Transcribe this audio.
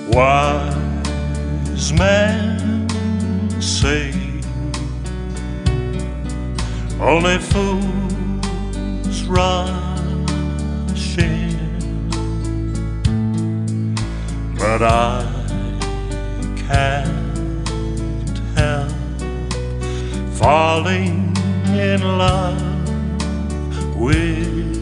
Wise men say only fools rush in, but I can't help falling in love with